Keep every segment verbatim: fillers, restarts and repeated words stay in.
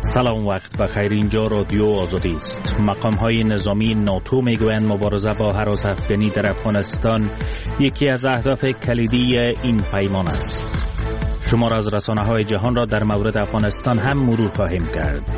سلام، وقت بخیر. اینجا رادیو آزادی است. مقام های نظامی ناتو میگویند مبارزه با هراس افغانی در افغانستان یکی از اهداف کلیدی این پیمان است. شمار از رسانه های جهان را در مورد افغانستان هم مرور خواهیم کرد.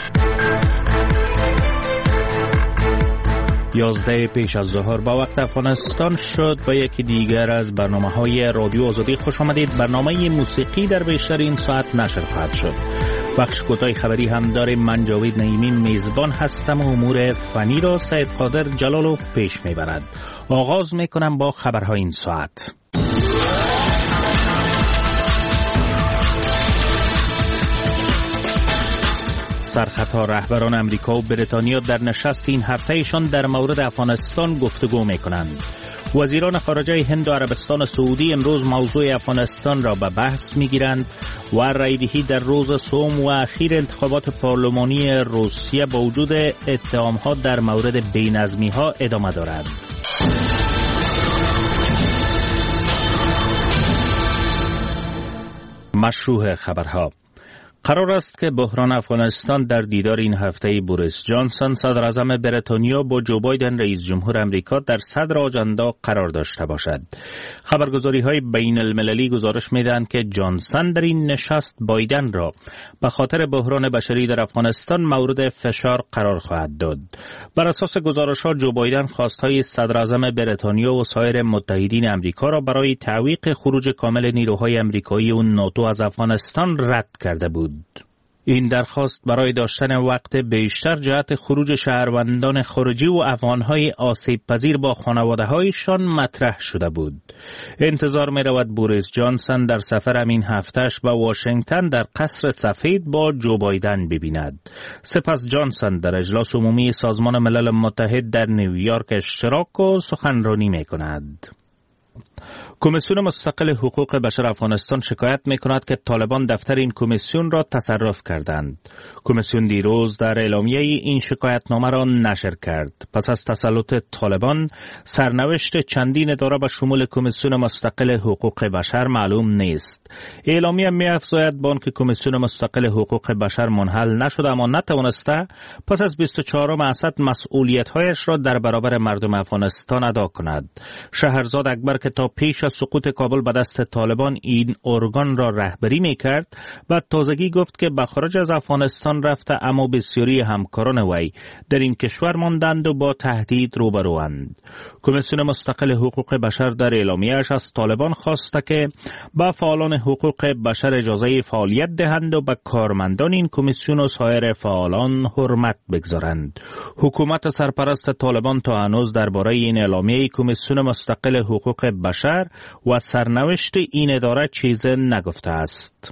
یازده پیش از ظهر با وقت افغانستان شد و یکی دیگر از برنامه های رادیو آزادی خوش آمدید. برنامه موسیقی در بیشتر این ساعت نشر خواهد شد. بخش کوتاه خبری هم داریم. من جاوید نعیمی میزبان هستم و امور فنی را سید قادر جلالوف پیش میبرد. آغاز میکنم با خبرهای این ساعت. سرخطا رهبران امریکا و بریتانیا در نشست این هفتهشان در مورد افغانستان گفتگو میکنند. وزیران خارجه هند و عربستان سعودی امروز موضوع افغانستان را به بحث میگیرند و رایدهی در روز سوم و اخیر انتخابات پارلمانی روسیه با وجود اتهامات در مورد بی‌نظمی ها ادامه دارد. مشروع خبرها. قرار است که بحران افغانستان در دیدار این هفته بوریس جانسون صدر اعظم بریتانیا با جو بایدن رئیس جمهور امریکا در صدر آجندا قرار داشته باشد. خبرگزاری های بین المللی گزارش میدهند که جانسون در این نشست بایدن را به خاطر بحران بشری در افغانستان مورد فشار قرار خواهد داد. بر اساس گزارش ها جو بایدن خواستهای صدر اعظم بریتانیا و سایر متحدین امریکا را برای تعویق خروج کامل نیروهای امریکایی و ناتو از افغانستان رد کرده بود. این درخواست برای داشتن وقت بیشتر جهت خروج شهروندان خارجی و افغانهای آسیب پذیر با خانواده‌هایشان مطرح شده بود. انتظار می رود بوریس جانسون در سفر این هفتهش به واشنگتن در قصر سفید با جو بایدن ببیند. سپس جانسون در اجلاس عمومی سازمان ملل متحد در نیویورک اشتراک و سخنرانی می کند. کمیسیون مستقل حقوق بشر افغانستان شکایت می‌کند که طالبان دفتر این کمیسیون را تصرف کردند. کمیسیون دیروز در اعلامیه این شکایتنامه را نشر کرد. پس از تسلط طالبان، سرنوشت چندین اداره به شمول کمیسیون مستقل حقوق بشر معلوم نیست. اعلامیه می‌افزاید با آنکه کمیسیون مستقل حقوق بشر منحل نشده اما نتوانسته پس از بیست و چهارم اسد مسئولیت‌هایش را در برابر مردم افغانستان ادا کند. شهرزاد اکبر که تا پیش از سقوط کابل به دست طالبان این ارگان را رهبری می‌کرد و تازگی گفت که به خارج از افغانستان رفته اما بسیاری همکاران وی در این کشور ماندند و با تهدید روبروند. کمیسیون مستقل حقوق بشر در اعلامیه‌اش از طالبان خواسته که به فعالان حقوق بشر اجازه فعالیت دهند و به کارمندان این کمیسیون و سایر فعالان حرمت بگذارند. حکومت سرپرست طالبان تا هنوز درباره این اعلامیه کمیسیون مستقل حقوق بشر و سرنوشت این اداره چیزی نگفته است.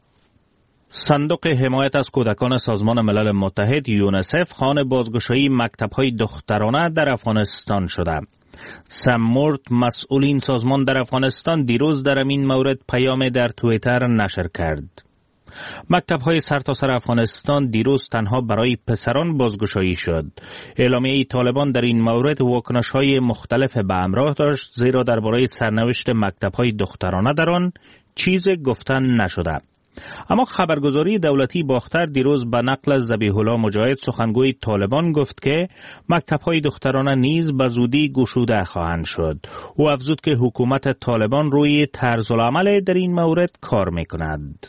صندوق حمایت از کودکان سازمان ملل متحد یونیسف خوان بازگشایی مکتب‌های دخترانه در افغانستان شده. سم مورد مسئول این سازمان در افغانستان دیروز در این مورد پیام در توییتر نشر کرد. مکتب‌های سرتاسر افغانستان دیروز تنها برای پسران بازگشایی شد. اعلامیه طالبان در این مورد واکنش‌های مختلف به همراه داشت، زیرا درباره سرنوشت مکتب‌های دخترانه در آن چیزی گفتن نشده. اما خبرگزاری دولتی باختر دیروز به نقل از ذبیح الله مجاهد سخنگوی طالبان گفت که مکتب‌های دخترانه نیز به زودی گشوده خواهند شد. او افزود که حکومت طالبان روی طرز العمل در این مورد کار می‌کند.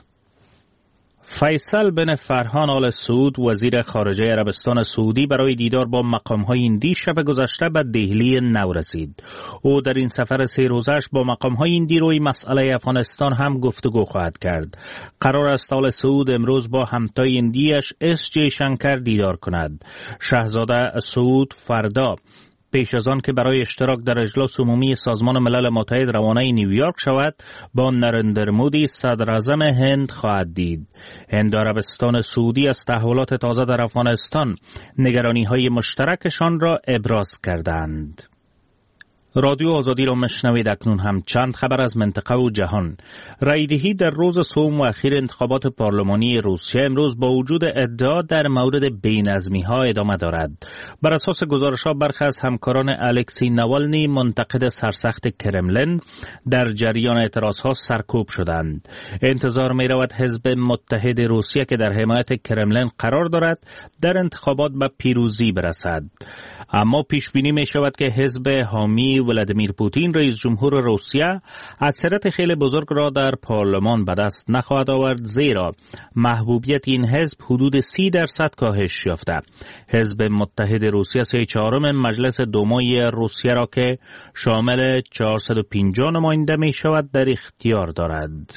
فیصل بن فرحان آل سعود وزیر خارجه عربستان سعودی برای دیدار با مقام‌های هندی شب گذشته به دهلی نو رسید. او در این سفر سه روزش با مقام‌های هندی روی مسئله افغانستان هم گفتگو خواهد کرد. قرار است آل سعود امروز با همتای هندیش اس جی شنکر دیدار کند. شاهزاده سعود فردا پیش از آن که برای اشتراک در اجلاس عمومی سازمان ملل متحد روانه نیویورک شود، با نریندر مودی صدر اعظم هند خواهد دید. هند و عربستان سعودی از تحولات تازه در افغانستان نگرانی‌های مشترکشان را ابراز کردند. رادیو آزادی را مشنوید. اکنون هم چند خبر از منطقه و جهان. رایدهی در روز سوم و اخیر انتخابات پارلمانی روسیه امروز با وجود ادعا در مورد بی‌نظمی ها ادامه دارد. بر اساس گزارش ها برخی از همکاران الکسی نوالنی منتقد سرسخت کرملین در جریان اعتراض ها سرکوب شدند. انتظار می رود حزب متحد روسیه که در حمایت کرملین قرار دارد در انتخابات به پیروزی برسد. اما پیش بینی می شود که حزب حامی ولادیمیر پوتین رئیس جمهور روسیه اکثریت خیلی بزرگ را در پارلمان به دست نخواهد آورد، زیرا محبوبیت این حزب حدود سی درصد کاهش یافته. حزب متحد روسیه سه چهارم مجلس دومای روسیه را که شامل چهارصد و پنجاه نماینده می شود در اختیار دارد.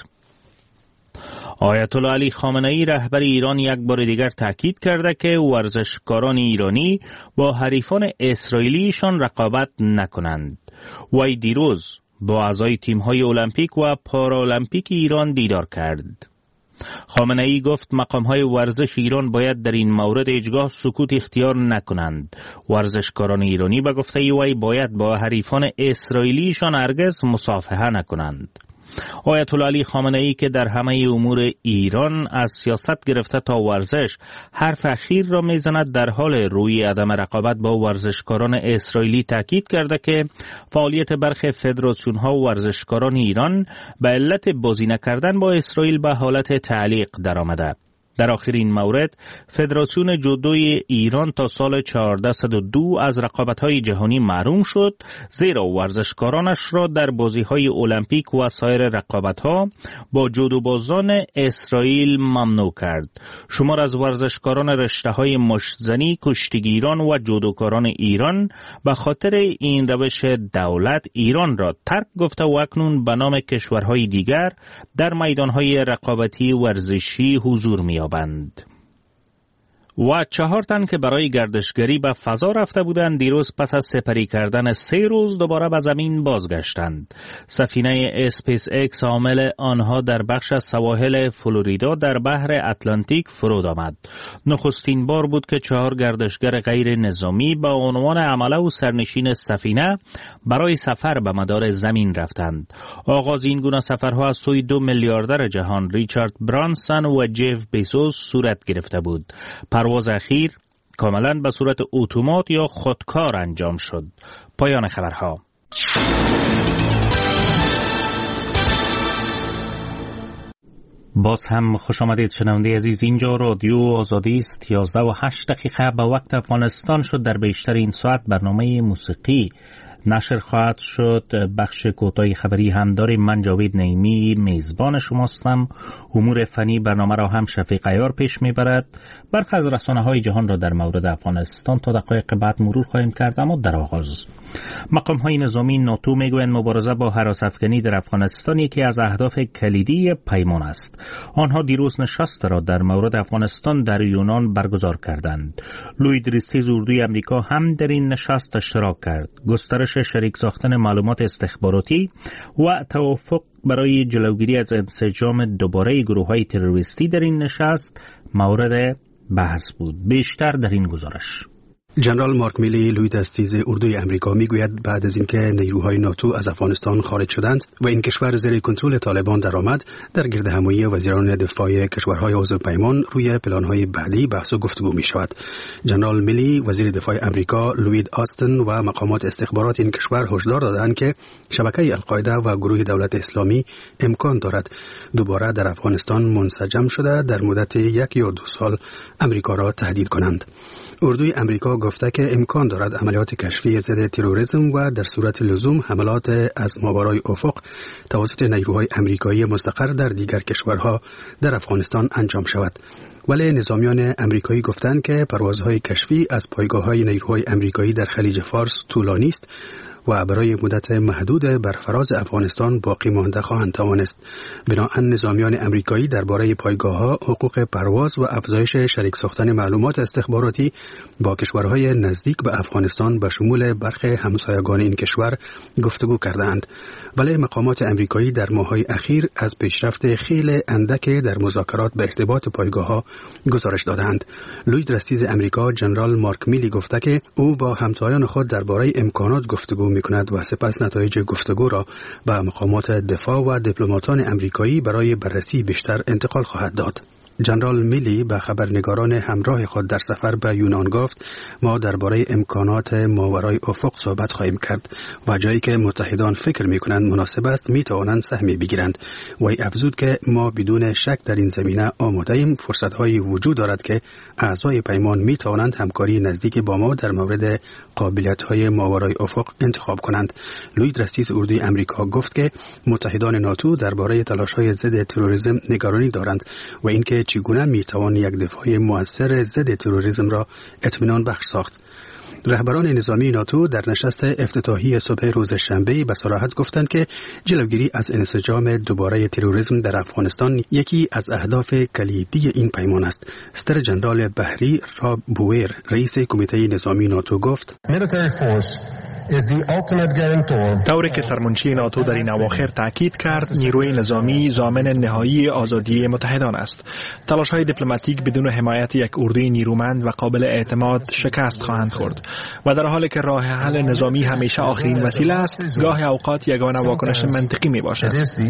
آیت الله علی خامنه ای رهبر ایران یک بار دیگر تاکید کرده که ورزشکاران ایرانی با حریفان اسرائیلیشان رقابت نکنند. وی دیروز با اعضای تیم‌های المپیک و پارالمپیک ایران دیدار کرد. خامنه ای گفت مقام‌های ورزش ایران باید در این مورد هیچگاه سکوت اختیار نکنند. ورزشکاران ایرانی به گفته وی باید با حریفان اسرائیلیشان هرگز مصافحه نکنند. آیت الله علی خامنه ای که در همه امور ایران از سیاست گرفته تا ورزش حرف اخیر را میزند، در حال روی عدم رقابت با ورزشکاران اسرائیلی تاکید کرده که فعالیت برخی فدراسیون ها و ورزشکاران ایران به علت بازی نکردن با اسرائیل به حالت تعلیق درآمده. در آخرین مورد فدراسیون جودوی ایران تا سال چهارده صد و دو از رقابت‌های جهانی محروم شد، زیرا ورزشکارانش را در بازی‌های المپیک و سایر رقابت‌ها با جودوبازان اسرائیل ممنوع کرد. شمار از ورزشکاران رشته‌های مشت‌زنی، کشتیگیران و جودوکاران ایران به خاطر این روش دولت ایران را ترک گفته و اکنون به نام کشورهای دیگر در میدان‌های رقابتی ورزشی حضور می بند. و چهار تن که برای گردشگری به فضا رفته بودند دیروز پس از سپری کردن سه روز دوباره به زمین بازگشتند. سفینه اسپیس ایکس عامل آنها در بخش از سواحل فلوریدا در بحر اتلانتیک فرود آمد. نخستین بار بود که چهار گردشگر غیر نظامی با عنوان عمله و سرنشین سفینه برای سفر به مدار زمین رفتند. آغاز این گونه سفرها از سوی دو میلیاردر جهان ریچارد برانسون و جف بیزوس صورت گرفته بود. پرواز اخیر کاملا به صورت اتومات یا خودکار انجام شد. پایان خبرها. باز هم خوش آمدید شنونده عزیز. اینجا رادیو آزادی است. یازده و هشت دقیقه به وقت افغانستان شد. در بیشتر این ساعت برنامه موسیقی نشر خواهد شد. بخش کوتاه خبری هم داریم. من جاوید نعیمی میزبان شماستم. امور فنی برنامه را هم شفیق عیار پیش میبرد. برخی از رسانه‌های جهان را در مورد افغانستان تا دقایق بعد مرور خواهیم کرد. اما در آغاز مقام‌های نظامی ناتو میگویند مبارزه با هراس‌افکنی در افغانستان یکی از اهداف کلیدی پیمان است. آنها دیروز نشست را در مورد افغانستان در یونان برگزار کردند. لوید ریستیز اردوی امریکا هم در این نشست اشتراک کرد. گسترش شریک ساختن معلومات استخباراتی و توافق برای جلوگیری از انسجام دوباره گروه‌های تروریستی در این نشست مورد بحث بود. بیشتر در این گزارش. جنرال مارک میلی لوید استیز اردوی امریکا میگوید بعد از اینکه نیروهای ناتو از افغانستان خارج شدند و این کشور زیر کنترل طالبان درآمد، در گردهمایی وزیران دفاع کشورهای عضو پیمان روی پلان‌های بعدی بحث و گفتگو می‌شود. جنرال میلی وزیر دفاع امریکا لوید آستن و مقامات استخبارات این کشور هشدار دادند که شبکه القاعده و گروه دولت اسلامی امکان دارد دوباره در افغانستان منسجم شده در مدت یک یا دو سال امریکا را تهدید کنند. اردوی امریکا گفته که امکان دارد عملیات کشفی ضد تروریسم و در صورت لزوم حملات از ماورای افق توسط نیروهای امریکایی مستقر در دیگر کشورها در افغانستان انجام شود. ولی نظامیان امریکایی گفتند که پروازهای کشفی از پایگاه‌های نیروهای امریکایی در خلیج فارس طولانی است و برای مدت محدود بر فراز افغانستان باقی مانده خواهند توانست. بنابراین نظامیان امریکایی درباره پایگاه‌ها، حقوق پرواز و افزایش شریک ساختن معلومات استخباراتی با کشورهای نزدیک به افغانستان به شمول برخی همسایگان این کشور گفتگو کردند. ولی مقامات امریکایی در ماه‌های اخیر از پیشرفت خیلی اندک در مذاکرات به ارتباط پایگاه‌ها گزارش دادند. لوید رستیز امریکا جنرال مارک میلی گفته که او با همتایان خود درباره امکانات گفتگو می کند و سپس نتایج گفتگو را به مقامات دفاع و دیپلماتان امریکایی برای بررسی بیشتر انتقال خواهد داد. جنرال میلی به خبرنگاران همراه خود در سفر به یونان گفت ما درباره امکانات ماورای افق صحبت خواهیم کرد و جایی که متحدان فکر می کنند مناسب است می توانند سهمی بگیرند. و افزود که ما بدون شک در این زمینه آماده ایم. فرصت هایی وجود دارد که اعضای پیمان می توانند همکاری نزدیک با ما در مورد قابلیت های ماورای افق انتخاب کنند. لوید رئیس اردوی امریکا گفت که متحدان ناتو درباره تلاش های ضد تروریسم نگرانی دارند و اینکه چگونه میتوان یک دفاع مؤثر ضد تروریسم را اطمینان بخش ساخت. رهبران نظامی ناتو در نشست افتتاحی صبح روز شنبه به صراحت گفتند که جلوگیری از انسجام دوباره تروریسم در افغانستان یکی از اهداف کلیدی این پیمان است. ستر جنرال بحری راب بویر رئیس کمیته نظامی ناتو گفت طوری که سرمنشی ناتو در این اواخر تاکید کرد، نیروی نظامی ضامن نهایی آزادی متحدان است. تلاش‌های دیپلماتیک بدون حمایت یک اردوی نیرومند و قابل اعتماد شکست خواهند خورد و در حالی که راه حل نظامی همیشه آخرین وسیله است، گاه اوقات یگانه واکنش منطقی می باشد.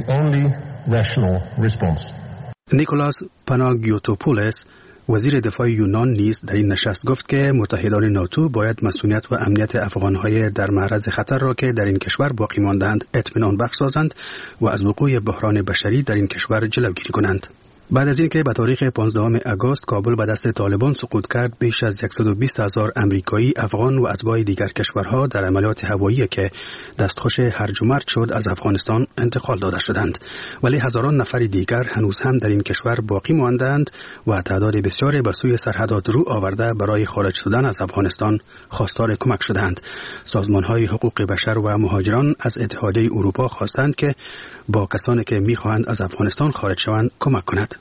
نیکولاس پاناگیوتوپولس وزیر دفاع یونان نیز در این نشست گفت که متحدان ناتو باید مسئولیت و امنیت افغان‌های در معرض خطر را که در این کشور باقی مانده‌اند اطمینان بخش سازند و از وقوع بحران بشری در این کشور جلوگیری کنند. بعد از اینکه به تاریخ پانزدهم آگوست کابل به دست طالبان سقوط کرد، بیش از صد و بیست هزار امریکایی، افغان و اتباع دیگر کشورها در عملیات هوایی که دستخوش هرج و مرج شد از افغانستان انتقال داده شدند. ولی هزاران نفر دیگر هنوز هم در این کشور باقی ماندند و تعداد بسیاری به سوی سرحدات رو آورده برای خارج شدن از افغانستان خواستار کمک شدند. سازمان‌های حقوق بشر و مهاجران از اتحادیه اروپا خواستند که با کسانی که می‌خواهند از افغانستان خارج شوند کمک کند.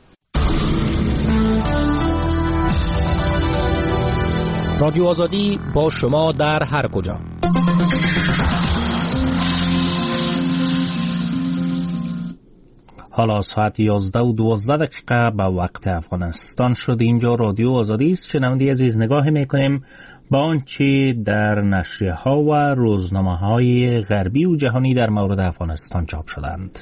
رادیو آزادی با شما در هر کجا. حالا ساعت یازده و دوازده دقیقه به وقت افغانستان شد. اینجا رادیو آزادی است. شنونده عزیز، نگاهی میکنیم با آنچه در نشریه‌ها و روزنامه‌های غربی و جهانی در مورد افغانستان چاپ شدند.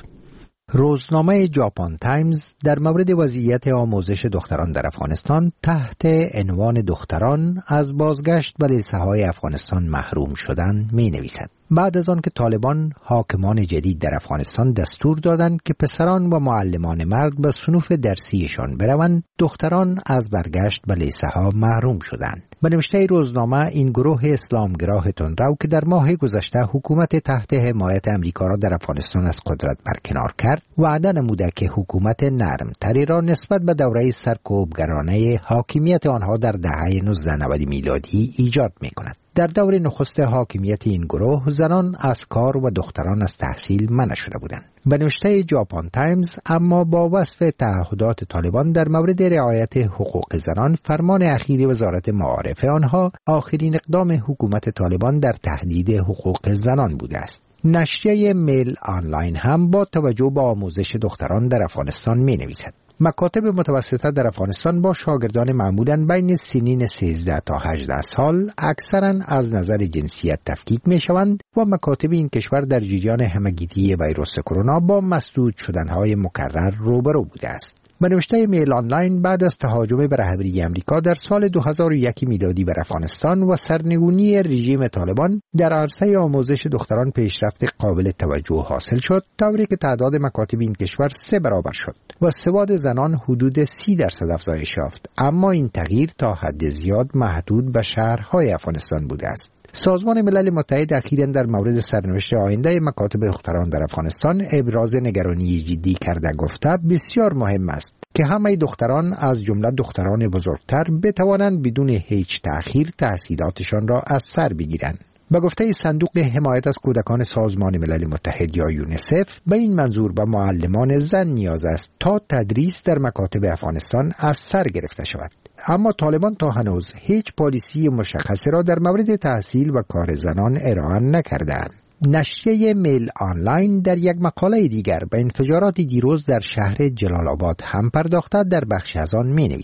روزنامه ژاپن تایمز در مورد وضعیت آموزش دختران در افغانستان تحت عنوان دختران از بازگشت به لیسه‌های افغانستان محروم شدن می نویسد. بعد از آن که طالبان حاکمان جدید در افغانستان دستور دادند که پسران و معلمان مرد به صنوف درسیشان بروند، دختران از برگشت به لیسه‌ها محروم شدند. به نوشته روزنامه، این گروه اسلامگراه تندرو که در ماه گذشته حکومت تحت حمایت امریکا را در افغانستان از قدرت برکنار کرد، وعده نموده که حکومت نرم‌تری را نسبت به دوره سرکوبگرانه حاکمیت آنها در دهه نوزده نود میلادی ایجاد می‌کند. در دور نخست حاکمیت این گروه، زنان از کار و دختران از تحصیل منع شده بودند. به نوشته ژاپن تایمز، اما با وصف تعهدات طالبان در مورد رعایت حقوق زنان، فرمان اخیر وزارت معارف آنها آخرین اقدام حکومت طالبان در تهدید حقوق زنان بوده است. نشریه میل آنلاین هم با توجه به آموزش دختران در افغانستان می نویسد: مکاتب متوسطه در افغانستان با شاگردان معمولاً بین سنین سیزده تا هجده سال اکثراً از نظر جنسیت تفکیک می شوند و مکاتب این کشور در جریان همگیری ویروس کرونا با مسدود شدنهای مکرر روبرو بوده است. به نوشته میل آنلاین، بعد از تهاجم به رهبری امریکا در سال دو هزار و یک میلادی بر افغانستان و سرنگونی رژیم طالبان در عرصه آموزش دختران پیشرفت قابل توجه حاصل شد، طوری که تعداد مکاتب این کشور سه برابر شد و سواد زنان حدود سی درصد افزایش یافت. اما این تغییر تا حد زیاد محدود به شهرهای افغانستان بوده است. سازمان ملل متحد اخیراً در مورد سرنوشت آینده مکاتب دختران در افغانستان ابراز نگرانی جدی کرده گفته بسیار مهم است که همه دختران از جمله دختران بزرگتر بتوانند بدون هیچ تأخیر تحصیلاتشان را از سر بگیرند. به گفته صندوق حمایت از کودکان سازمان ملل متحد یا یونیسف، به این منظور به معلمان زن نیاز است تا تدریس در مکاتب افغانستان از سر گرفته شود. اما طالبان تا هنوز هیچ پالیسی مشخصی را در مورد تحصیل و کار زنان ارائه نکردند. نشریه میل آنلاین در یک مقاله دیگر به انفجارات دیروز در شهر جلال آباد هم پرداخته در بخش از آن می نویسد: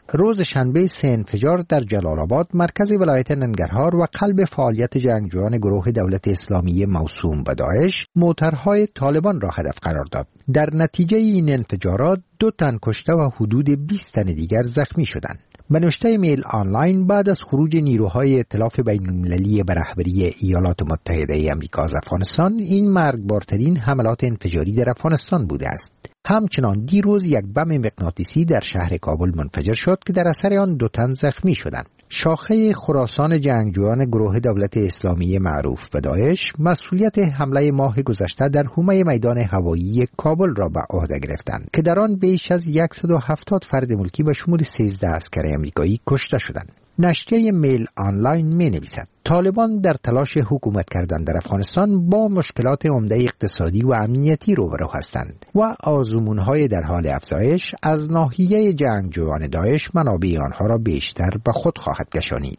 روز شنبه سه انفجار در جلال آباد مرکز ولایت ننگرهار و قلب فعالیت جنگجویان گروه دولت اسلامی موسوم به داعش موترهای طالبان را هدف قرار داد. در نتیجه این انفجارات دو تن کشته و حدود بیست تن دیگر زخمی شدند. به نوشته میل آنلاین بعد از خروج نیروهای ائتلاف بین المللی به رهبری ایالات متحده آمریکا از افغانستان، این مرگبارترین حملات انفجاری در افغانستان بوده است. همچنان دیروز یک بم مغناطیسی در شهر کابل منفجر شد که در اثر آن دو تن زخمی شدند. شاخه خراسان جنگجویان گروه دولت اسلامی معروف به داعش مسئولیت حمله ماه گذشته در حومه میدان هوایی کابل را به عهده گرفتند که در آن بیش از صد و هفتاد فرد ملکی به شمول سیزده عسکر آمریکایی کشته شدند. نشریه میل آنلاین می نویسد طالبان در تلاش حکومت کردن در افغانستان با مشکلات عمده اقتصادی و امنیتی روبرو هستند و آزمون‌های در حال افزایش از ناحیه جنگجویان داعش منابع آنها را بیشتر به خود خواهد کشانید.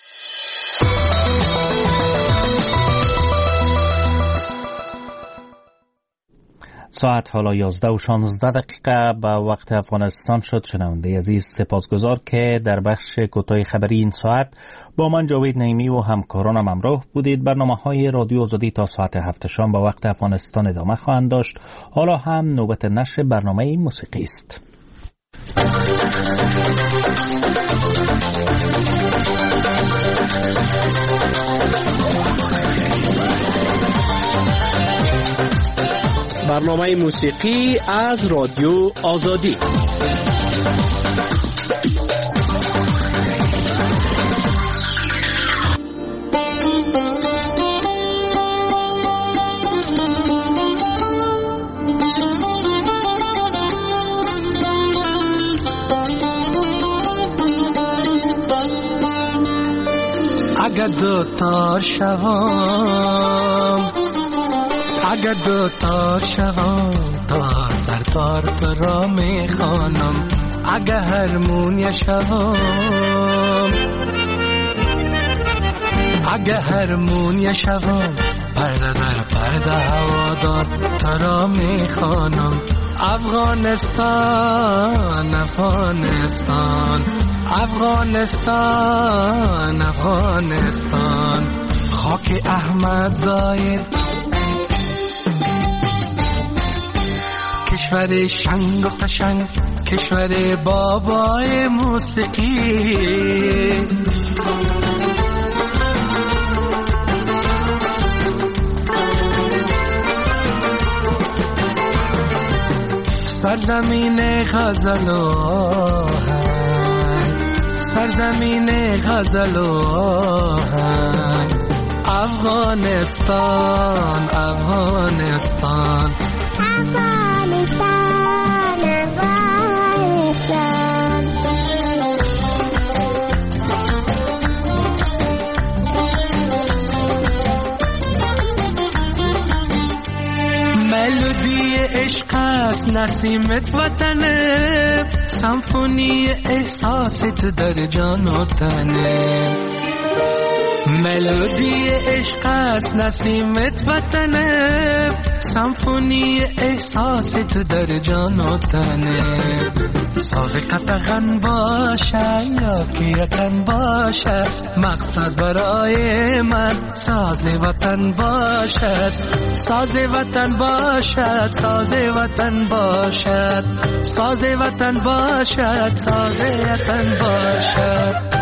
ساعت حالا یازده و شانزده دقیقه به وقت افغانستان شد. شنونده عزیز سپاسگزار که در بخش کوتاه خبری این ساعت با من جاوید نعیمی و همکارانم همراه بودید. برنامه های رادیو آزادی تا ساعت هفت شام به وقت افغانستان ادامه خواهند داشت. حالا هم نوبت نشر برنامه موسیقی است. برنامه موسیقی از رادیو آزادی. اگر دو تار شوام، اگر دو تار شوام، تار در تار تو را می خوانم. اگر هرمونی شوام، اگر هرمونی شوام، پرده در پرده هوادار تو را می خوانم. افغانستان افغانستان افغانستان افغانستان، خاک احمد ظاهر، کشور شنگ و قشنگ، کشور بابای موسیقی. سرزمین غزل و آهنگ، سرزمین غزل و آهنگ، افغانستان افغانستان افغانستان افغانستان. ملودی عشق است نسیمت وطنه، سمفونی احساست در جان و تنه. ملودی عشق است نسیمت وطنه، سمفونی احساست در جان و تنه. ساز قطغن باشه یا که یکن باشه، مقصد برای من ساز وطن باشد. ساز وطن باشد، ساز وطن باشد، ساز وطن باشد، ساز وطن باشد.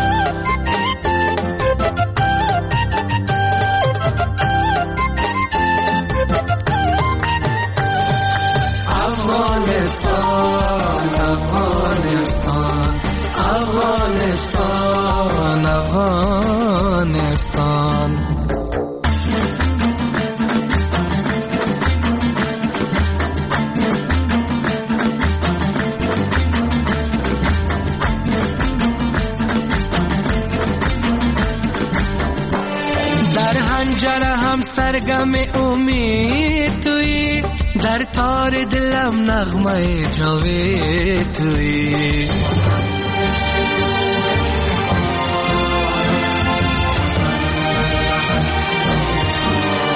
افغانستان افغانستان افغانستان افغانستان. در هنجره هم سرگم امید تویی، در تار دلم نغمه جاوید تویی.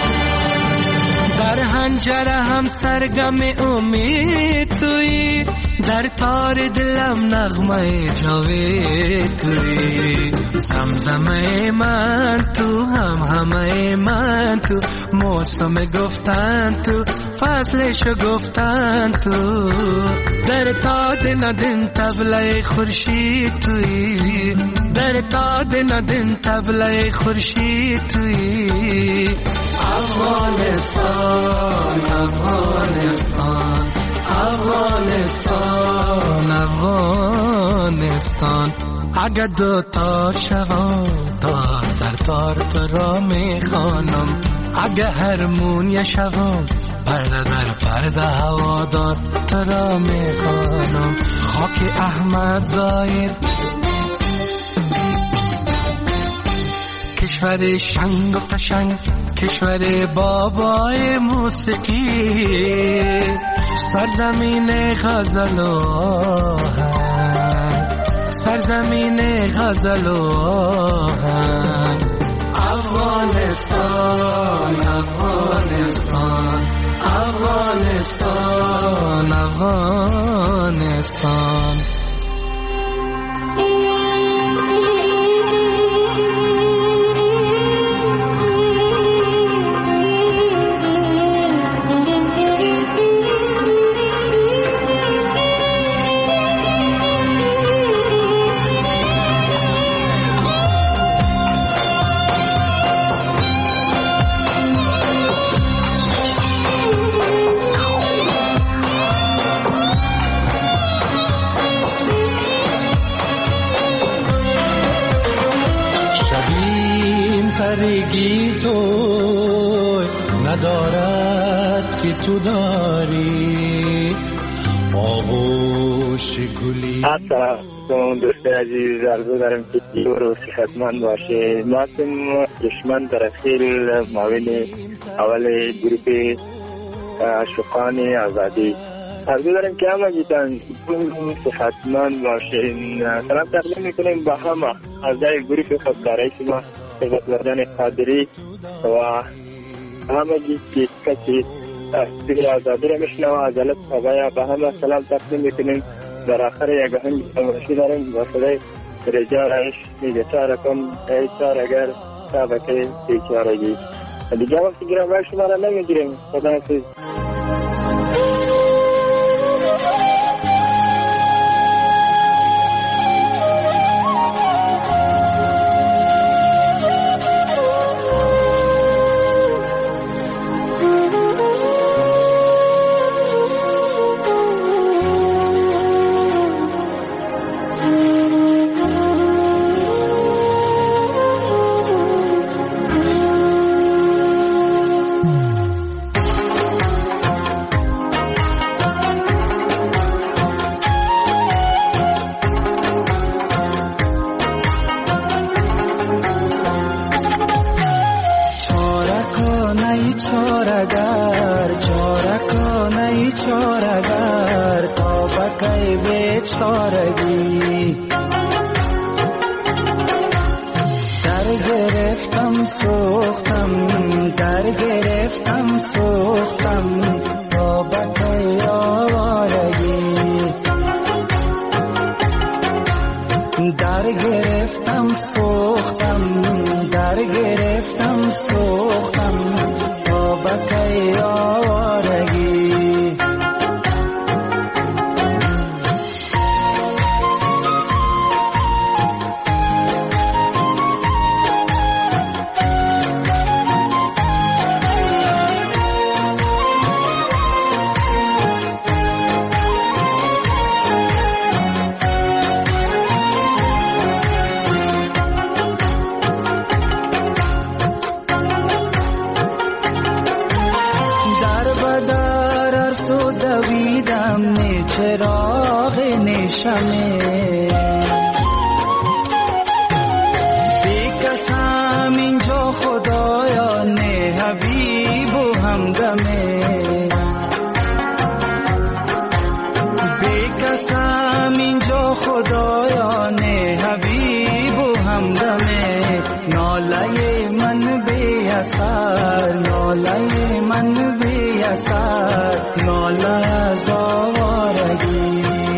در هنجره هم سرگم امید تویی، در تار دلم نغمه جاوید توی، زمزمه من تو، هم همه من تو، موسم گفتن تو، فصلشو گفتن تو. در تاد ندن طبله خورشید توی، در تاد ندن طبله خورشید توی. افغانستان افغانستان افغانستان افغانستان، اگه دو تار شوم تار در تار تو را میخوانم، اگه هرمون یه شوم پرده در پرده هوادار تو را میخوانم. خاک احمد ظاهر کشور شنگ و قشنگ، کشور بابای موسیقی، سرزمین غزل و آهنگ، سرزمین غزل و آهنگ. افغانستان افغانستان افغانستان افغانستان. سرگی تو ندارد که تو داری آغوش گلی. السلام دوست عزیز، عرض دارم که دور و صحتمند باشه. ماسم دشمن ترخیل معاون اول گروپ عاشقان آزادی. عرض دارم که همه جیتان دور صحتمند باشه. سلام تقدیم میکنیم با همه اعضای گروپ خودکارای شما سیدوردان قادری و همه جیت کسی سوی آزادی را میشنوه. عجلت خواهی با همه سلام تقدیم میکنیم. در آخر یک آهنگ تماشی داریم با صدای رجا رایش میگه چاره کن ای چار اگر سابقه بیچارگی. دیگه وقتی گیرم باید شما را نمیگیریم. خدا حافظ. ناله من بی اثر، ناله از آوارگی.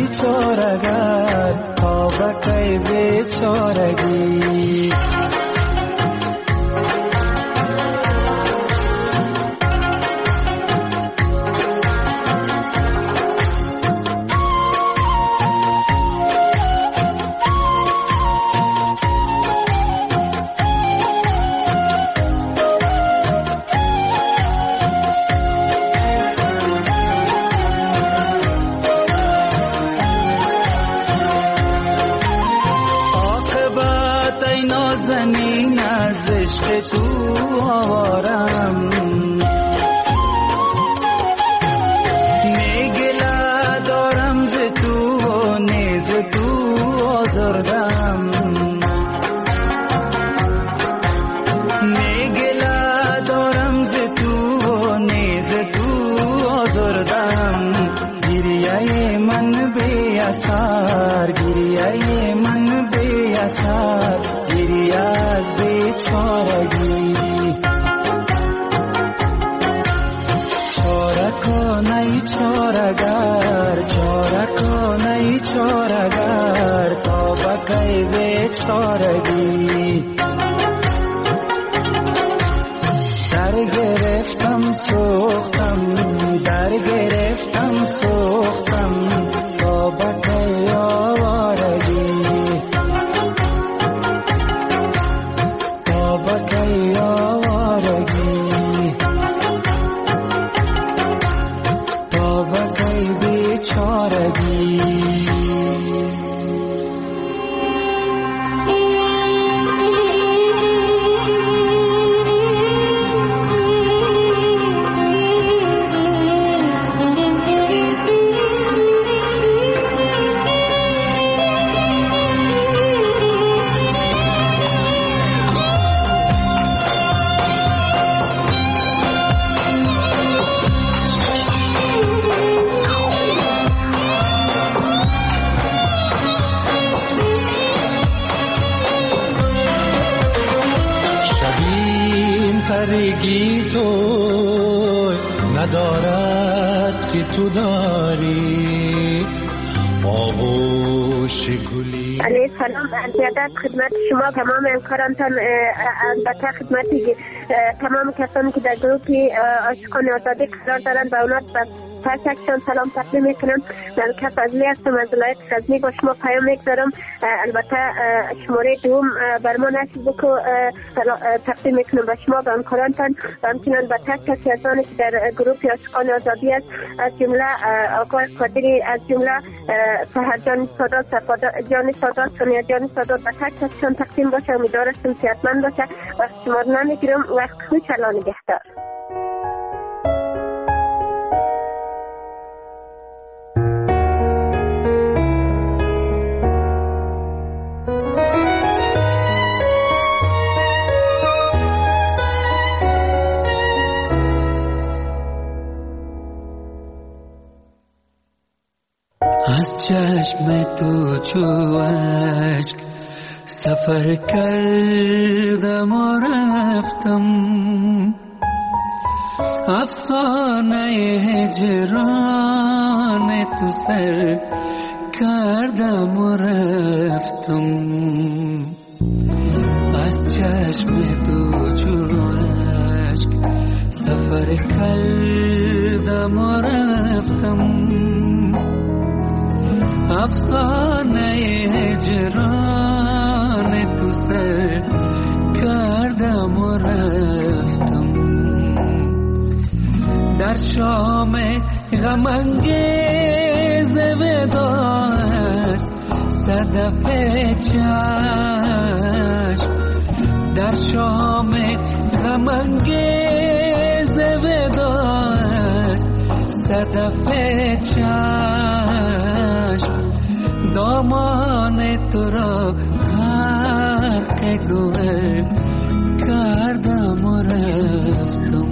بیچارگر تا بکی بیچارگی زمین از عشق تو آوارم میگله دارم ز تو و نیز تو آزردم میگله دارم ز تو و نیز تو آزردم گریه من بی اثر گریه من بی اثر گریه از بیچارگی چاره کنی چارگر چاره کنی چارگر تا بکی بیچارگی در گرفتم سوختم در گرفتم سوختم تا بکی آوارگی سرگی تو ندارد که تو داری آغوش گلی. علیه سلام، زیادت خدمت شما تمام همکارانتان، البته خدمت تمام کسانی که در گروه عاشقان آزادی قرار دارند و اونا تک تکشان سلام تقدیم میکنم. ملکه فضلی هستم از ولایت غزنی، با شما پیام میگذارم. البته شماره دوم بر ما نصیب بکو تقدیم میکنم به شما و همکارانتان و همچنان به تک تک کسانی که در گروه عاشقان آزادی است، از جمله آقای قادری، از جمله سحر جان سادات، صفا جان سادات، سونیا جان سادات، به تک تکشان تقدیم باشه. امیدوارم صحتمند باشه. وقت شما رو نمیگیرم، وقت خوش، الله نگهدار. از چشم تو چو اشک سفر کردم و رفتم، افسانه هجران تو سر کردم و رفتم. از چشم تو چو اشک سفر کردم و رفتم، افسانه هجران تو سر کردم و رفتم. در شام غم انگیز وداعت صدف چشم، در شام غم انگیز وداعت صدف چشم، دامان تو را غرق گوهر کردم و رفتم،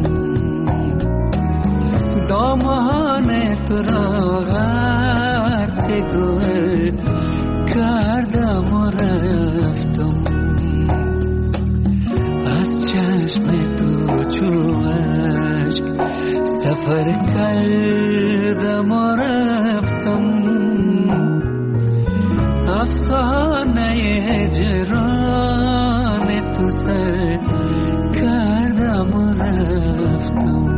دامان تو را غرق گوهر کردم و رفتم. از چشم تو چو اشک سفر کردم و رفتم، تو سر کردم و رفتم.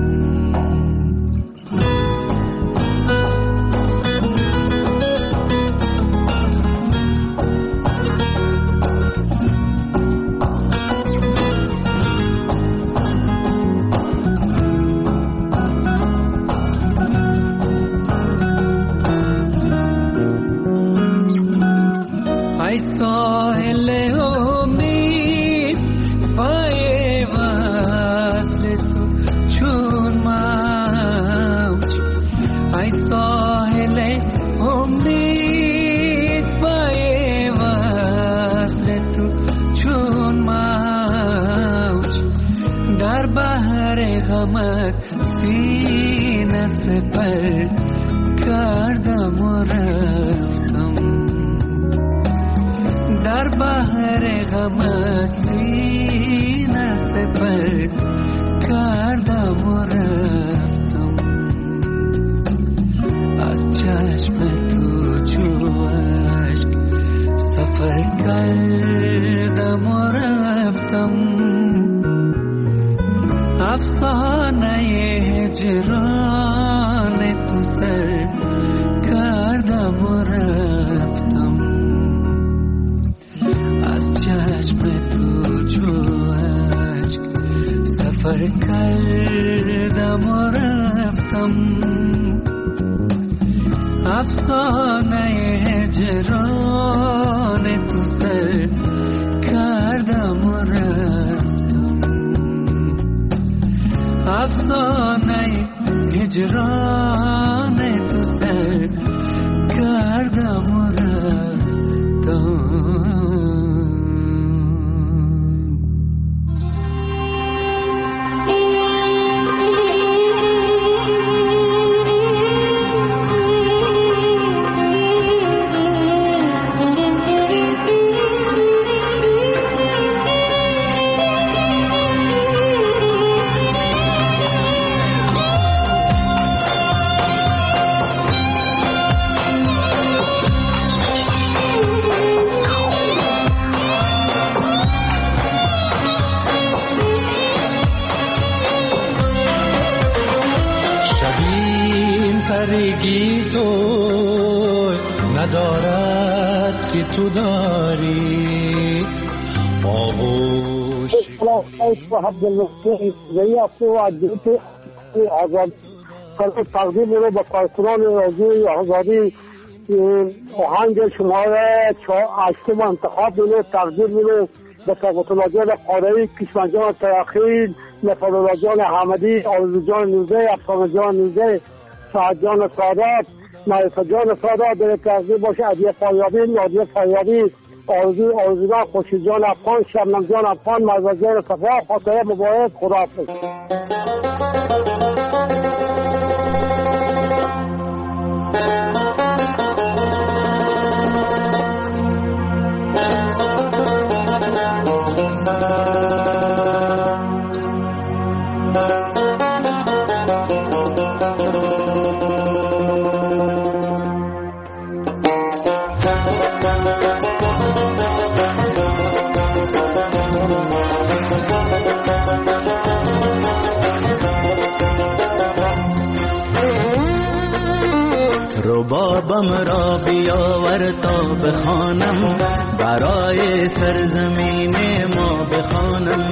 سینه سپر کردم و رفتم، در بحر غم سینه سپر کردم و رفتم. از چشم تو چو اشک سفر کردم و رفتم. افسانه هجران تو سر کردم و رفتم. از چشم تو چو اشک سفر کردم و رفتم. افسانه هجران تو سر کردم و رفتم. افسانه هجران تو سر کردم و رفتم. سرگی تو ندارد که تو داری آغوش عبدالمسیح ضیافت و عدیت آزاد تقدیم رو به کارکنان رادیوی آزادی آهنگ شماره هشتم انتخاب رو تقدیم رو به ثبت جان قاره‌ای، کشمن جان ترخیل، نفر جان حمدی، آرزو جان نوزه، افسانه جان نوزه، سعد جان سادات، معرفت جان سادات در تقدیم باشه. عدیه فاریابی، نادیه فاریابی، آرزو آرزوگان، خوشی جان افغان، شبنم جان افغان، مرزا جان صفا، خاطره مبارک. خداحافظ. ربابم را بیاور تا بخوانم، برای سرزمین ما بخوانم.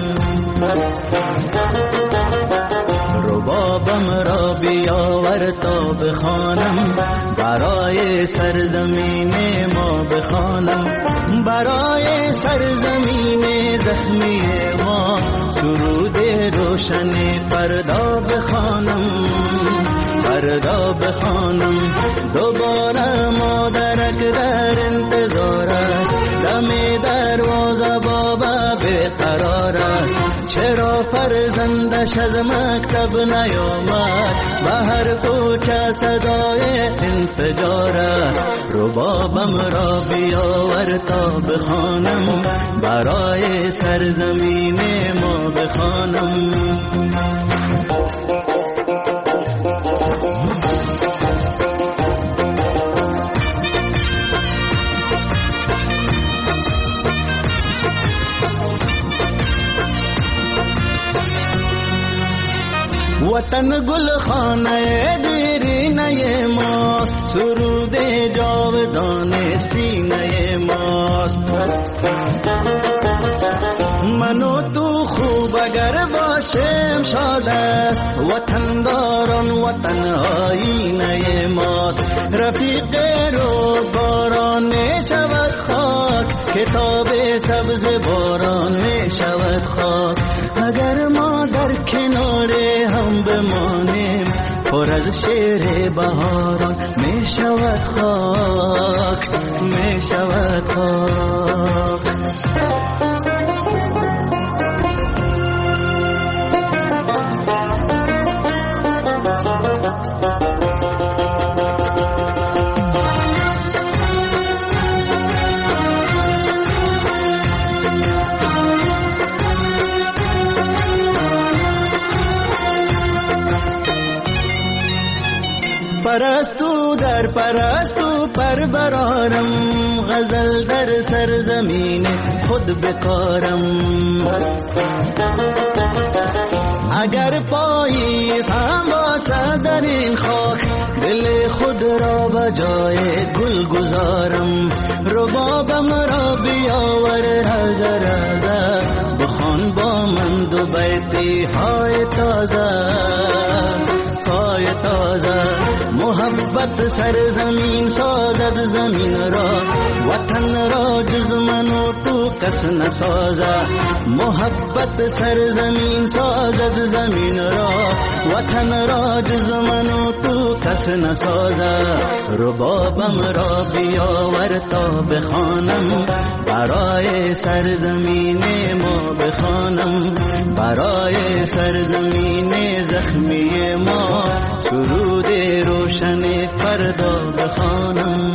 ربابم را بیاور تا بخوانم، برای سرزمین ما بخوانم. برای سرزمین زخمی ما سرود روشن فردا بخوانم، فردا بخوانم. دوباره مادرک در انتظار است، دم دروازه بابا بیقرار است. چرا فرزندش از مکتب نیامد، به هر کوچه صدای انفجار است. ربابم را بیاور تا بخوانم، برای سرزمین ما بخوانم. وطن گل خانه دیرینه ماست سرود جاودان سینه ماست من و تو خوب اگر باشیم شاد است وطن داران وطن آینه ماست رفیق رو باران می شود خاک کتاب سبز باران می شود خاک اگر ما در کنار هم بمانیم پر از شعر بهاران می شود خاک می شود خاک پرستو در پرستو پر برارم غزل در سرزمین خود بکارم اگر پایی هم باشد در این خاک دل خود را به جای گل گذارم ربابم را بیاور رزه رزه بخوان با من دو بیتی های تازه های تازه محبت سرزمین سازد زمین را وطن را جز من و تو کس نسازد محبت سرزمین سازد زمین را وطن را جز من و تو کس نسازد ربابم را بیاور تا بخوانم برای سرزمین ما بخوانم برای سرزمین زخمی ما سرود روشن فردا بخوانم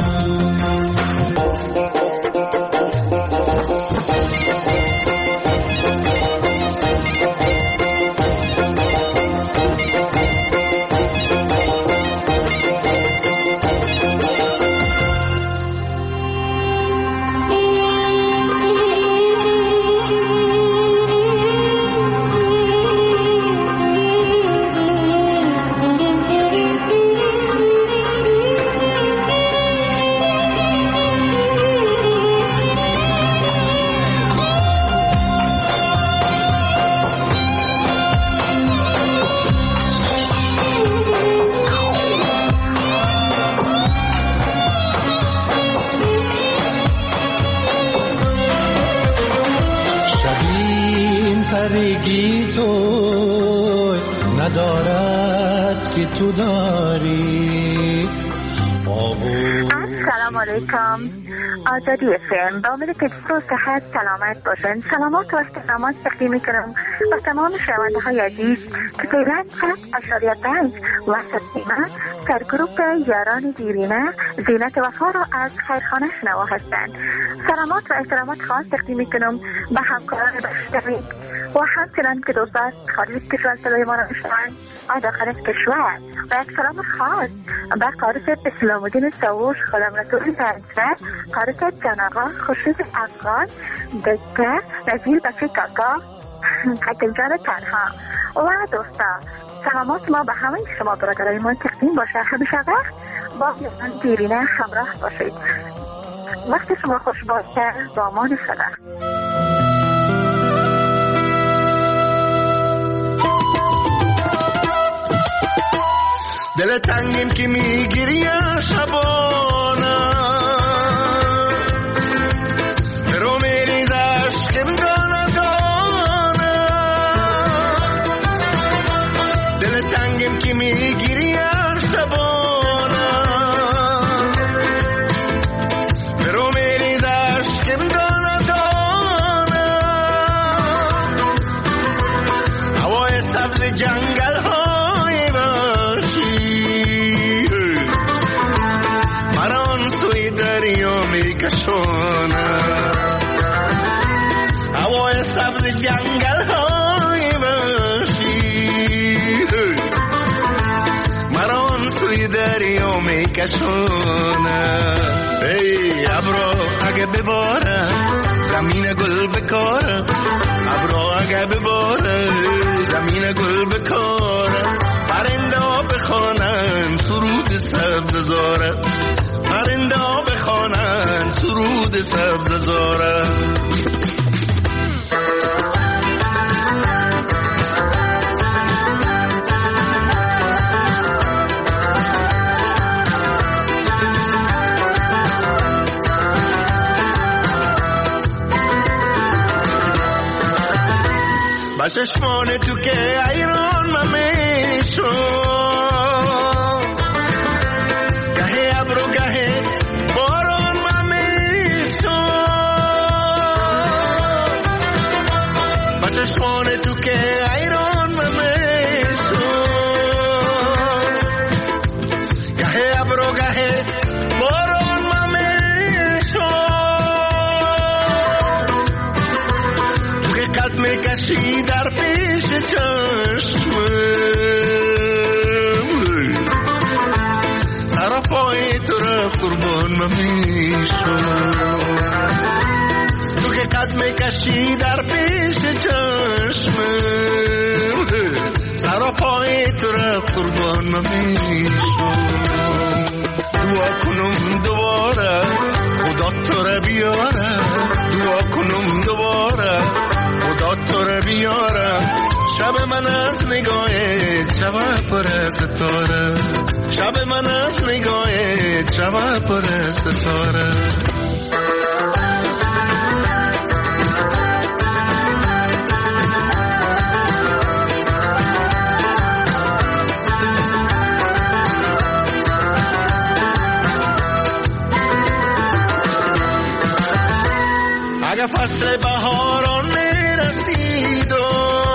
آزادی افم با امید که جسم و صحت سلامت باشند. سلامات و استقامت تقدیم میکنم و تمام شنونده های عزیز که فعلا صد اشاریه پنج وسط نیمه در گروپ یاران دیرینه زینت وفا را از خیرخانه شنوا هستند. سلامات و احترامات خاص تقدیم میکنم به همکاران بشتری و همچنان که دوستان خارج کشور صدای ما را میشنوند داخل کشور و یک سلام خاص به قارس اسلام الدین ساوش خدم رسول فرانسه قارس جان آقا خورشید افغان دکه نظیر بچه کاکا حکم جان تنها و دوستان سلامات ما به همه شما برادرای ما تقدیم باشه. همیشه وقت با یاران دیرینه همراه باشید. وقت شما خوش باشه. با امان خدا. دل تنگیم که میگیری شبانه رو میریز عشقم دانه دانه دل تنگیم که میگیری شبانه رو میریز عشقم دانه دانه هوای سبز جنگل های دریا میکشونه هوای سبز جنگل های وحشی مران سوی دریا میکشونه ای ابرو اگه بباره زمین گل بکاره ابرو اگه بباره زمین گل بکاره سبز زاره پرنده ها بخوانن سرود سبز زاره با چشمان تو که ایران ممیشو گهه ابرو گهه باران ممیشو با چشمان تو که ایران ممیشو گهه ابرو گهه باران ممیشو تو که قد میکشی در پیش چشمه سراپای تو را قربان ممیشو تو که قد میکشی در پیش چشمه سراپای تو را قربان ممیشو دعا کنم دوباره خدا تو را بیاره دعا کنم دوباره خدا تو را بیاره شب من از نگاهت شب پر ستاره شب من از نگاهت شب پر ستاره اگه فصل بهاران میرسید و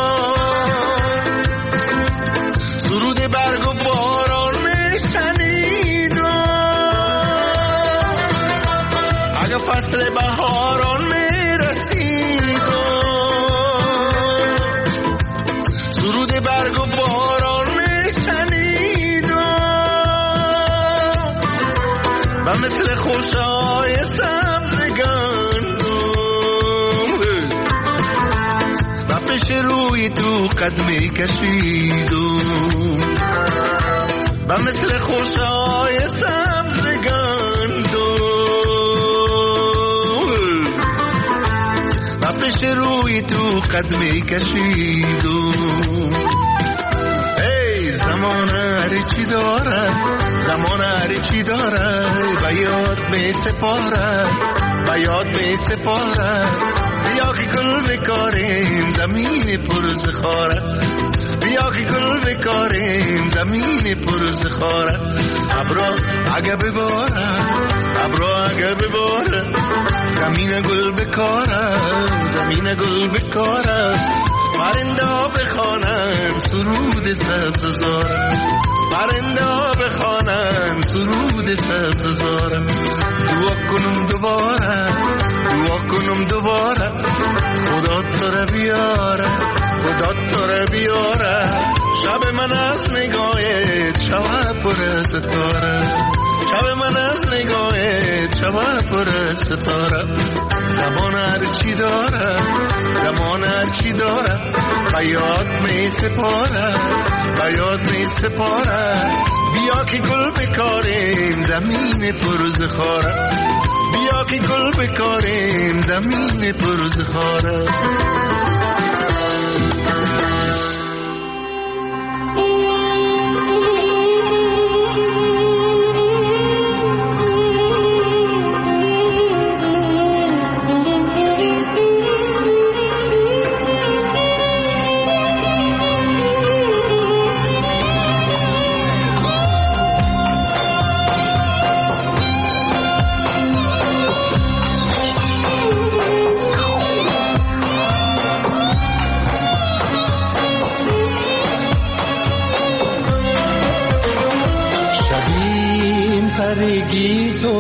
سرود برگ و باران میشنید و اگه فصل بهاران میرسید و سرود برگ و باران میشنید و و مثل خوشای سبزگان پیش روی تو قدمی کشید و مثل خوشای سبزگان تو و پیش روی تو قدمی کشید ای زمان هر چی داره زمان هر چی داره به یاد می سپاره به یاد می سپاره بیا که گل بکاریم زمین پر زخاره بیا که گل بکاریم زمین پر زخاره ابرا اگه بباره ابرا اگه بباره زمین گل بکاره زمین گل بکاره پرنده ها بخوانن سرود سبز زاره پرنده ها بخوانن سرود سبز زاره دعا کنم دوباره دعا کنم دوباره خدا تو را بیاره خدا تو را بیاره شب من از نگاهت شب پر ستاره شب من از نگاهت شب پر ستاره زمان هر چی داره زمان هر چی داره به یاد می سپاره به یاد می سپاره بیا که گل بکاریم زمین پر زخاره بیا که گل بکاریم زمین پر زخاره سرگی تو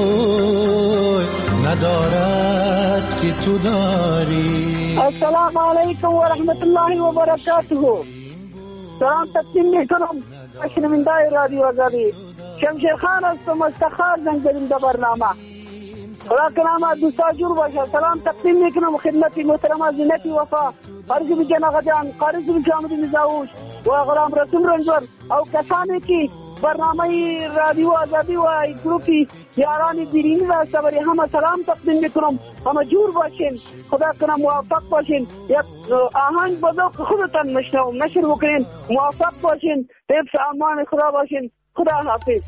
ندارد که تو داری. السلام علیکم و رحمت الله و برکاته. سلام تقدیم میکنم شنونده رادیو آزادی. شمشیر خان هستم استخار زنگ زدیم در برنامه. خدا کنامه دوستا جور باشه. سلام تقدیم میکنم خدمت محترمه زینت وفا قارض بجان آقا جان قارض بجامد نزاوش و غلام رسول رنجور او کسانی که برنامه رادیو آزادی و گروپی یاران دیرینی را برای همه سلام تقدیم میکنم. همه جور باشین، خدا کنه موفق باشین. یک آهنگ بذار که خودتان مشنوم نشر بکنین. موفق باشین، حفظ امان خدا باشین. خدا حافظ.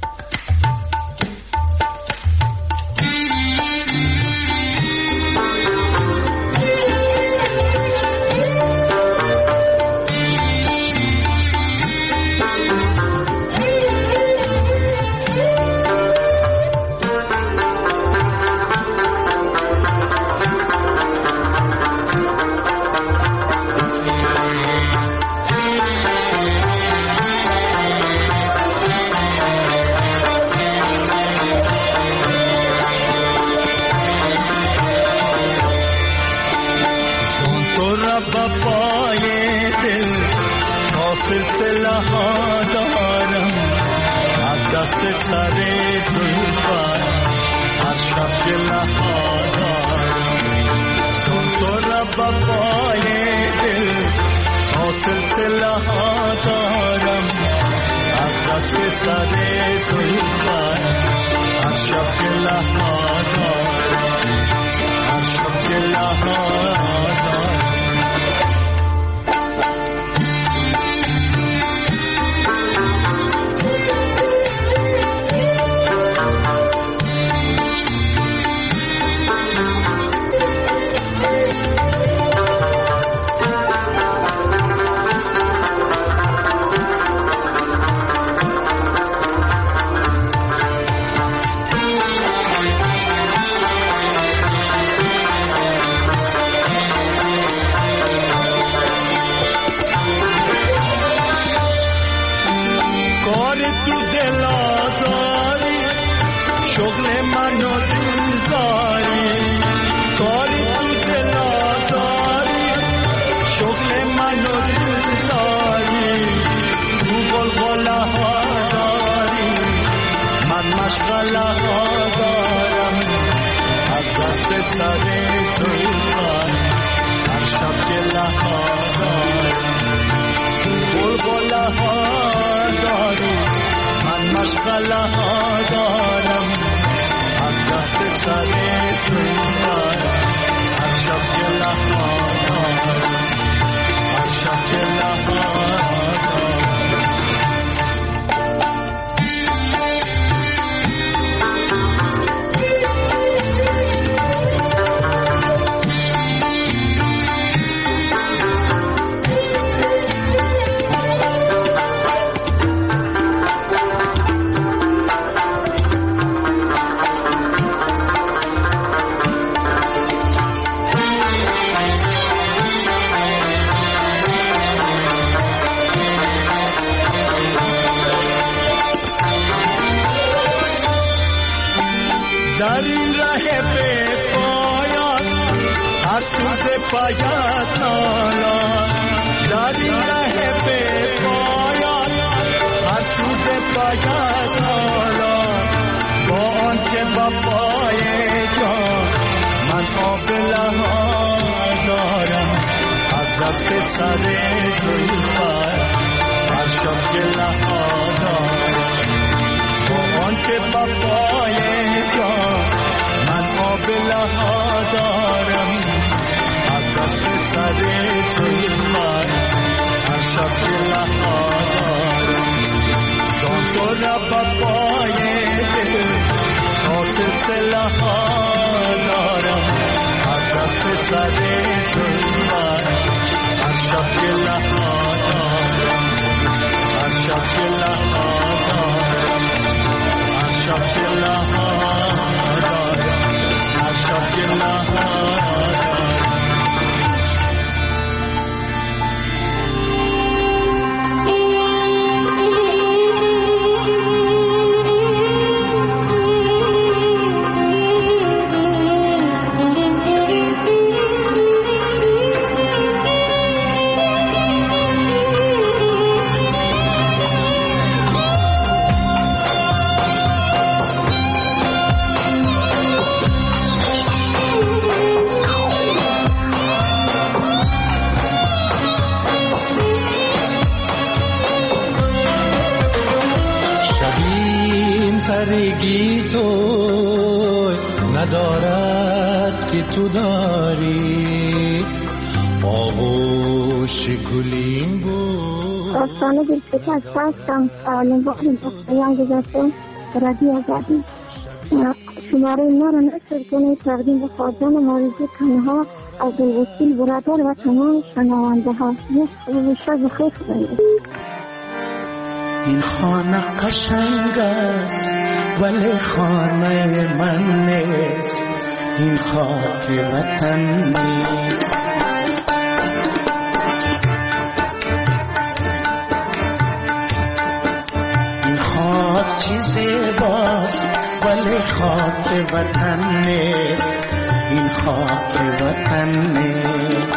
بپای دل تا سلسله ها دارم از دست سر زلفت هر شب گله ها دارم چون تو را بپای دل تا سلسله ها دارم از دست سر زلفت هر شب گله ها دارم هر شب گله ها دارم. شغل من و دلزاری کاری تو دل آزاری شغل من و دلزاری تو بلبله ها داری من مشغله ها دارم از دست سر زلفت هر شب گله ها دارم تو بلبله ها داری من مشغله ها دارم دست سر زلفت هر شب گله ها دارم هر شب گله ها دارم. در این ره به پایان هر سوز پایت نالان در این ره به پایان هر سوز پایت نالان با آن که وفای جان من قابله ها دارم از دست سر زلفت هر شب گله ها دارم با آن که وفای جان من قابله ها دارم از دست سر زلفت هر شب گله ها دارم زان تو را وفای دل تا سلسله ها دارم از دست سر زلفت هر شب گله ها دارم هر شب گله ها دارم هر شب گله ها دارم هر شب گله ها دارم. سرگی تو ندارد که تو داری آغوش گلین بود. آستانه دلپکت هستم نوار دختریان گذشته رادیو آزادی. شماره ما را نشر کنید تقدیم به خواجان ماریزی تنها عبدالوکیل برادر و تمام شنونده ها. یک شب بخیر کنید. این خانه قشنگ است ولی خانه من نیست، این خاک وطن نیست. این خاک چیزی باست ولی خاک وطن نیست، این خاک وطن نیست.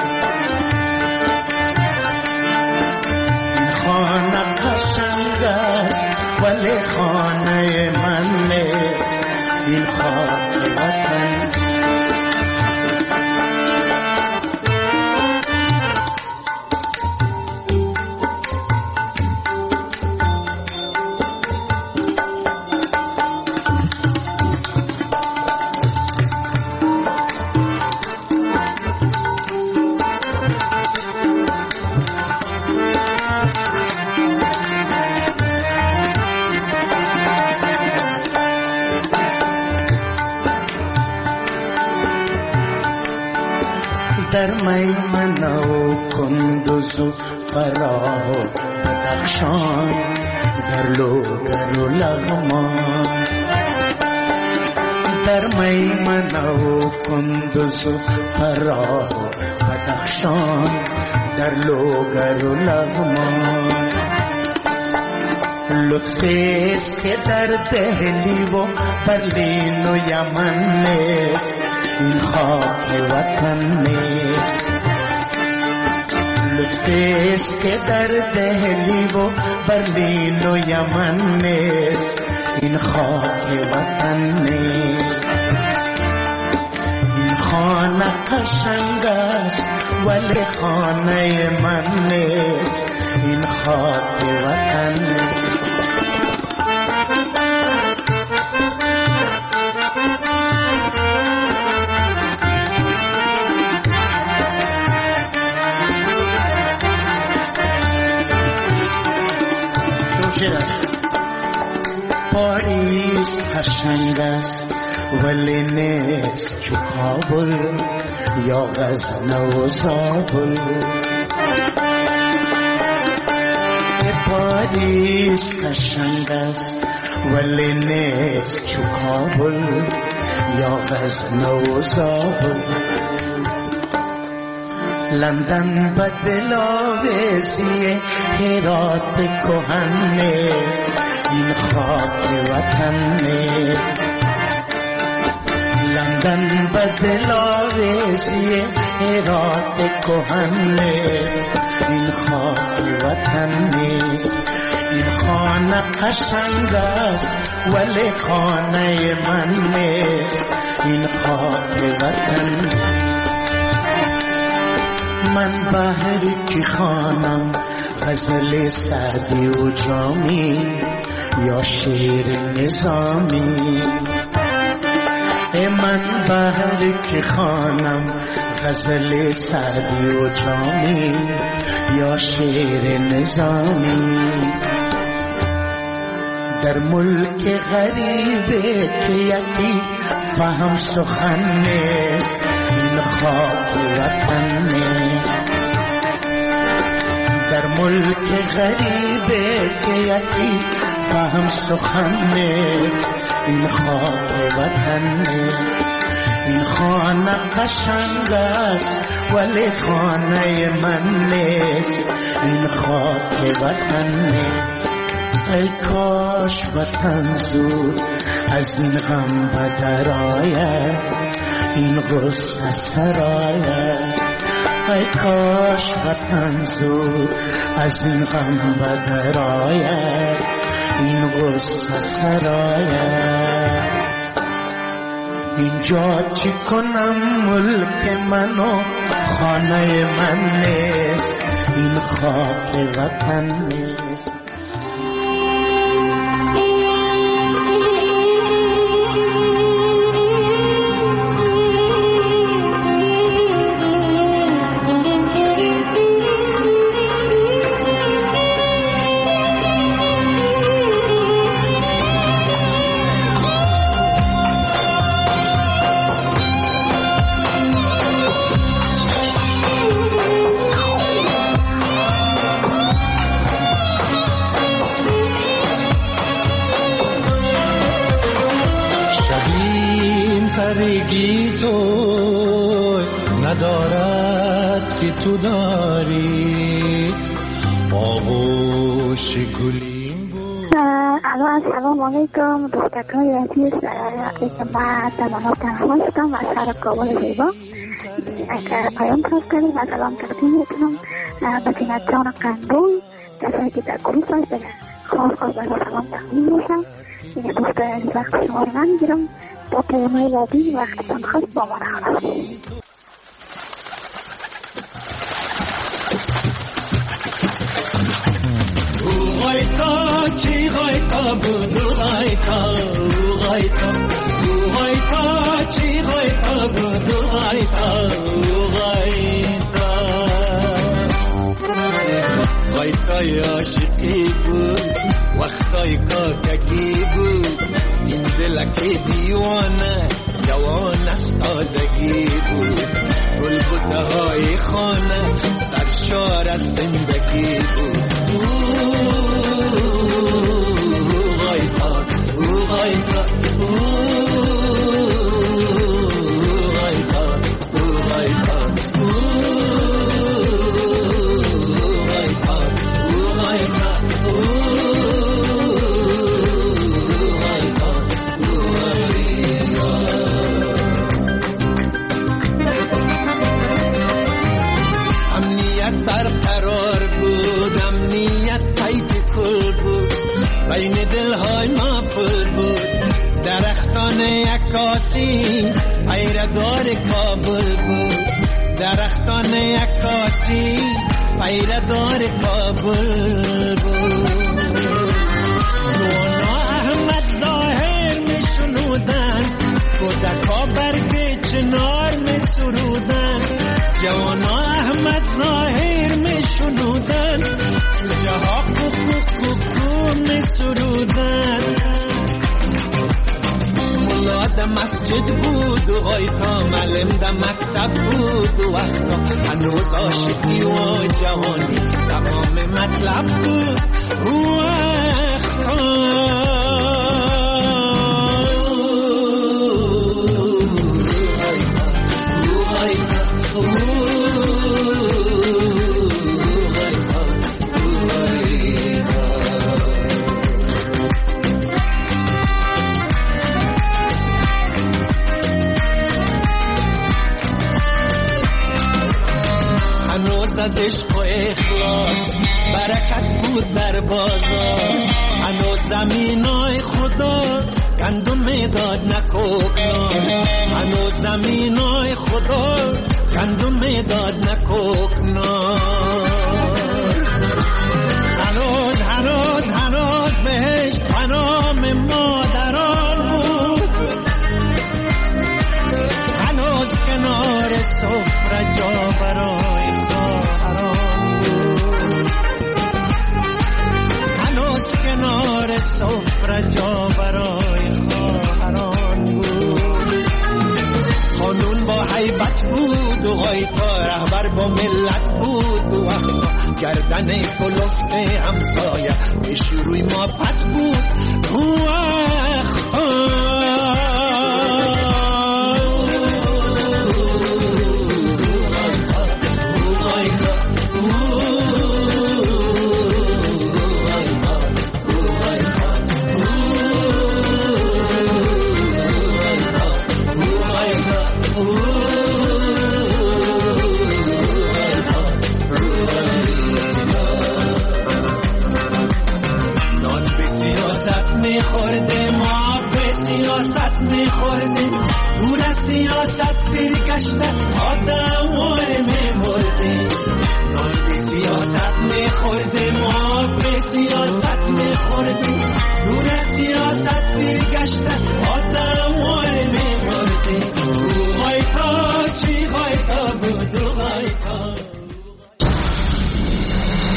این خانه قشنگ است ولی خانه من نیست، این خاک وطن. در میمنه و کندوز و فراه و بدخشان، در لوگر و لغمان. در میمنه و کندوز و فراه و بدخشان، در لوگر و لغمان. لطفی است که در دهلی و برلین و یمن نیست، این خاک وطن نیست. لطفی است که در دهلی و برلین و یمن نیست، این خاک وطن نیست. این خانه قشنگ است ولی خانه من نیست، این خاک وطن نیست. پاریس قشنگ است ولی نیست چو کابل یا غزنه و زابل. پاریس قشنگ است ولی نیست چو کابل یا غزنه و زابل. لندن به دلاویزی هرات کهن نیست، این خاک وطن نیست. لندن به دلاویزی هرات کهن نیست، این خاک وطن نیست. این خانه قشنگ است ولی خانه من نیست، این خاک وطن نیست. من بهری که خانم غزل سعدی و جامی یا شعر نظامی. من بهری که خانم غزل سعدی و جامی یا شعر نظامی. در ملک غریبه که یکی فهم سخن نیست، این خاک وطن نیست. در ملک غریبه که یکی فهم سخن نیست، این خاک وطن نیست. این خانه قشنگ است ولی خانه من نیست، این خاک وطن نیست. ای کاش وطن زود از این غم بدر آید، این غصه سرآید. ای کاش وطن زود از این غم بدر آید، این غصه سرآید. اینجا چی کنم ملک منو خانه من نیست، این خاک وطن نیست. تو داری آغوش گلیم بود. السلام علیکم دوستکای عزیز، من تمام تنها هستم از شهر کابل زیبا. یک پیام فرستادیم و سلام تقدیم میکنم به جان قندوی کسایی که در گروه هست. خواست خواست به سلام تقدیم باشم. این دوست عزیز وقت شما رو نمیگیرم. با پیامهای بعدی وقتتان خواست با ما نخواست. غایتا چی غایتا بود غایتا غایتا غایتا چی غایتا بود غایتا غایتا غایتای عاشقی بود وقتای کاکگی بود این دلک دیوانه جوان از تازگی بود گل بوته های خانه سرشار از زندگی بود. غایتا غایتا غایتا غایتا برقرار بود امنیت تایت کل بود بین دلهای ما پر بود درختان عکاسی پیردار کابل بود درختان عکاسی پیردار کابل بود. نونا احمد ظاهر می شنودن کودکا برگ چنار می سرودن جوانا احمد ظاهر می شنودن جوجه ها کوکو کوکو می سرودن. ملا ده مسجد بود و غایتا معلم ده مکتب بود و وقتا هنوز عاشقی و جوانی تمام مطلب بود و وقتا از عشق و اخلاص برکت بود در بازار هنوز زمینای خدا گندم میداد نکوکنار هنوز زمینای خدا گندم میداد نکوکنار هنوز هنوز هنوز بهش پنام مادران بود هنوز کنار سفره جا برای کنار سفره جا برای خواهران بود. قانون با حیبت بود و غایتا رهبر با ملت بود و وقتا گردن کلفت همسایه پیش روی ما پت بود و وقتا میخورده ما به سیاست میخورده دور از سیاست برگشته آدم واره میمرده نان به سیاست میخورده ما به سیاست میخورده دور از سیاست برگشته آدم واره